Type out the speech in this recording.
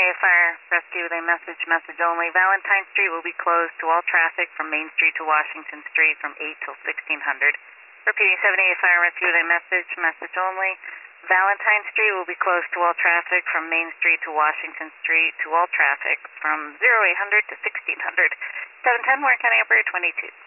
Fire Rescue with a message only. Valentine Street will be closed to all traffic from Main Street to Washington Street from 8 till 1600. Repeating 7A Fire Rescue with a message only. Valentine Street will be closed to all traffic from Main Street to Washington Street to all traffic from 0800 to 1600. 710 Warren County Operator 22.